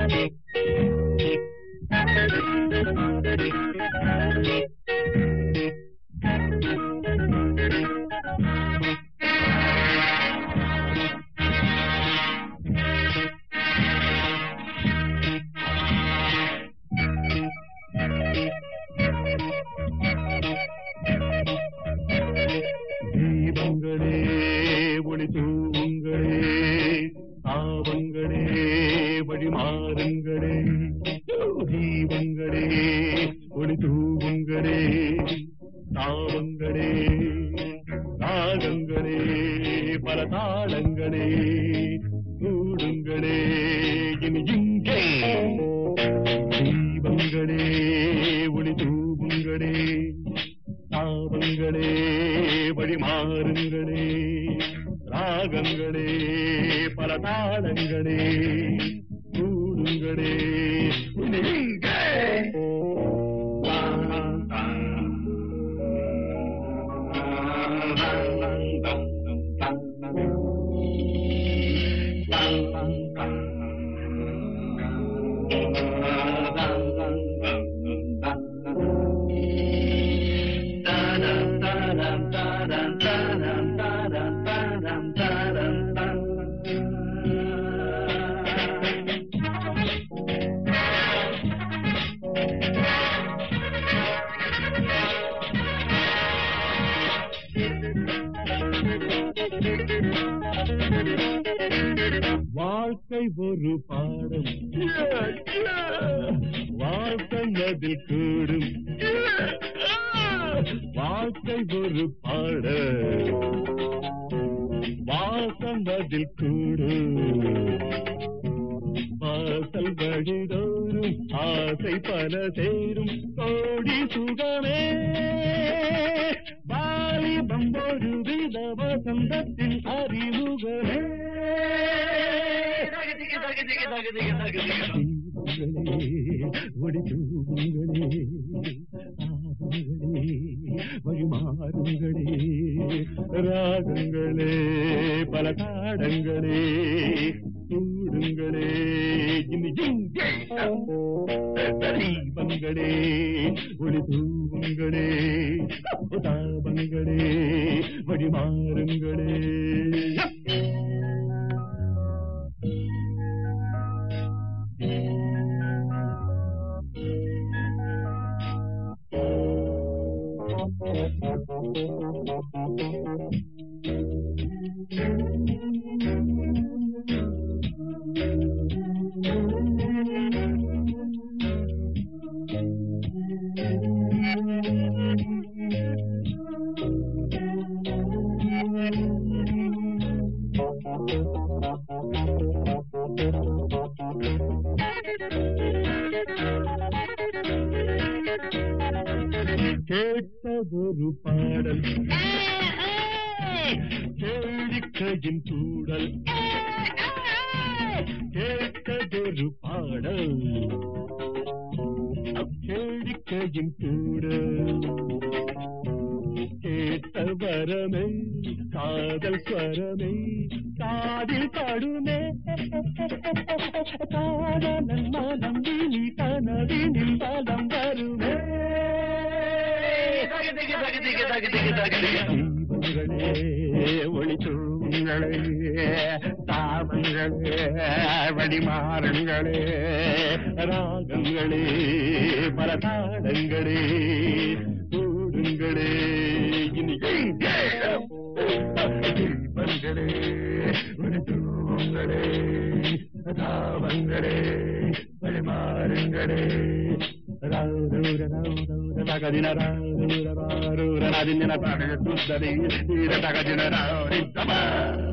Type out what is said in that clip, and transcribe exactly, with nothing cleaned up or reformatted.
தீபங்களே ஒளி தூங்களே தாவங்களே வழிமாறுங்களே தீபங்களே ஒளி தூங்களே தாவங்களே ராகங்களே பல தாளங்களே கூடுங்களே இனி இங்கே தீபங்களே ஒளி தூங்களே தாவங்களே வழிமாறுங்களே ராகங்களே பல தாளங்களே கூடுங்களே இங்கே வாழ்க்கை ஒரு பாடம் வாழ்க்கை அதில் கூடும் வாழ்க்கை ஒரு பாடம் வாசம் அதில் கூடும் வாசல் வழிதோறும் ஆசை பல சேரும் கோடி சுகமே வாலிபம் ஒரு வித வசந்தத்தின் அறிமுகமே ஒளி தூங்களே தாவங்களே வழிமாறுங்களே ராகங்களே பல தாடங்களே கூடுங்களே இனி இங்கே தீபங்களே ஒளி தூங்களே தாவங்களே வழிமாறுங்களே கேட்டதொரு பாடல் கேளிக்கையின் கூடல் கேட்டதொரு பாடல் கேளிக்கையின் கூடல் கேட்ட வரமே காதல் ஸ்வரமே காதில் படுமே காதலன் மனம் நீ கனவினில் பலம் வருமே தீபங்களே ஒளி தூங்களே தாவங்களே வழிமாறங்களே ராகங்களே பல தாளங்களே கூடுங்களே இனி தீபங்களே ஒளி தூங்களே தாவங்களே வழிமாறங்களே ராதூர ராதூர தகதின ராதூர ராரூர நதின தகதி தகதின ராரி